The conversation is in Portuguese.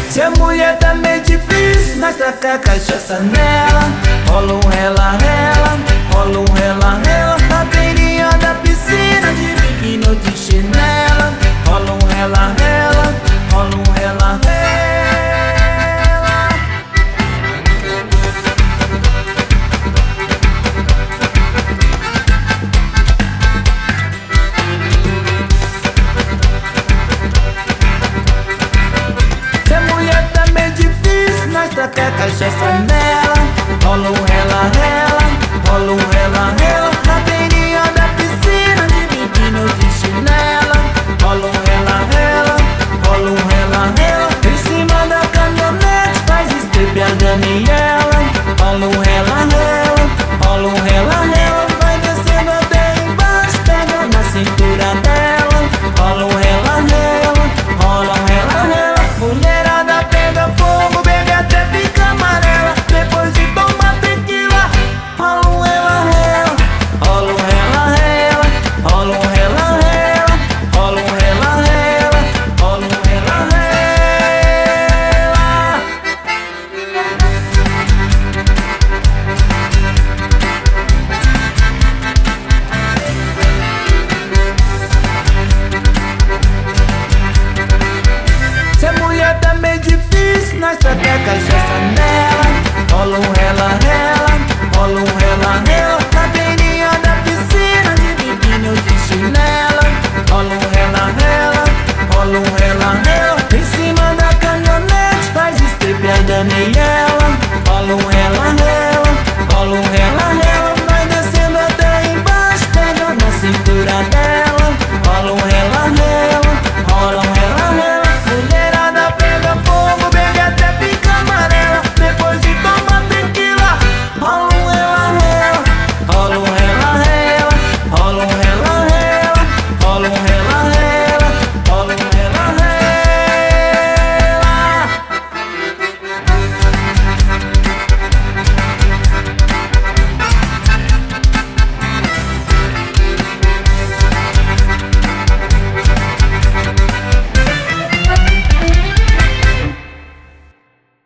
Se a mulher tá meio difícil, nós taca a cachaça nela. Rola um rela, rela, rola um rela, rela. Na beirinha da piscina, de biquíni ou de chinela. Rola um rela, rela, rola um rela, rela. Se a mulher tá meio difícil, nós taca a cachaça nela. Rola um rela, rela, rola um rela, rela. Na beirinha da piscina, de biquíni ou de chinela. Rola um rela, rela, rola um rela, rela. Em cima da caminhonete faz strip a Daniela. Rola um rela, rela, rola um rela, rela. Vai descendo até embaixo, pega na cintura dela. Rola um rela, rela, rola um rela, rela. Mulherada pega fogo, bebe até fica amarela. Depois de tomar tequila, rola um rela, rela, rola um rela, rela, rola um rela, rela, rola um rela, rela, rola um rela, rela. Se a mulher tá meio difícil, nós taca a cachaça nela. Rola um rela, rela, rola um rela, rela.